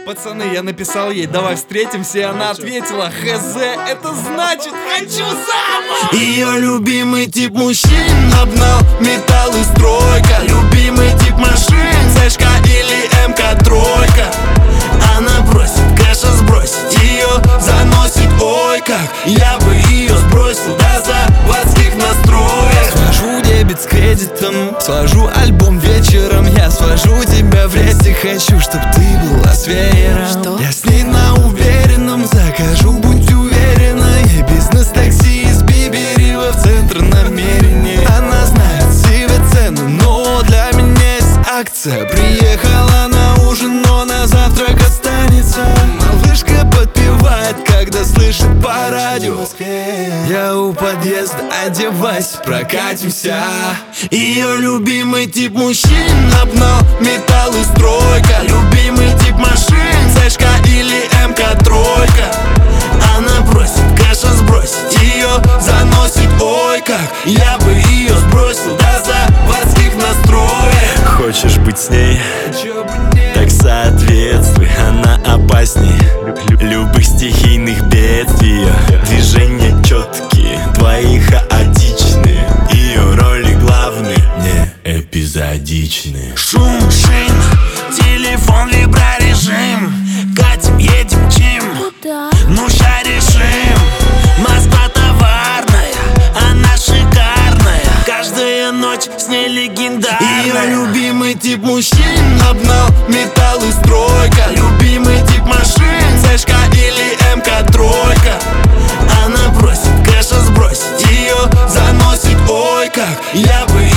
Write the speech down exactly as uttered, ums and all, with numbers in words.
Пацаны, я написал ей: давай встретимся, и она ответила: хз, это значит хочу замуж. Ее любимый тип мужчин: обнал, металл и стройка. Любимый тип машин: Цешка или эм ка тройка. Она просит кэша сбросить, ее заносит, ой как я бы ее сбросил до заводских настроек. Свожу дебет с кредитом, сложу альбом вечером. Я свожу тебя в рейсе, хочу, чтоб ты была с веером. Что? Я с ней на уверенном, закажу, будь уверена. И бизнес-такси из Биберева в центр намерения. Она знает себе цену, но для меня есть акция. Приехала на ужин, но на завтрак останется. Малышка подпевает, когда слышит по радио. Я у подъезда, одевайся, прокатимся. Ее любимый тип мужчин: обнал, металл и стройка. Любимый тип машин: Цешка или эм ка тройка. Она просит кэша сбросить, ее заносит, ой как я бы ее сбросил до заводских настроек. Хочешь быть с ней? Так соответствуй, она опасней любых стихийных бедствий. Движения четкие, твои хаотичные. Ее роли главные, не эпизодичные. Шум шин, телефон виброрежим. Катим, едем, чим, Куда? ну ща решим. Москва товарная, она шикарная. Каждая ночь с ней легендарная. Ее любимый тип мужчин: обнал, металл и стройка. Любимый тип машин: Цешка или эм ка тройка. Она просит кэша сбросить, ее заносит, ой как я бы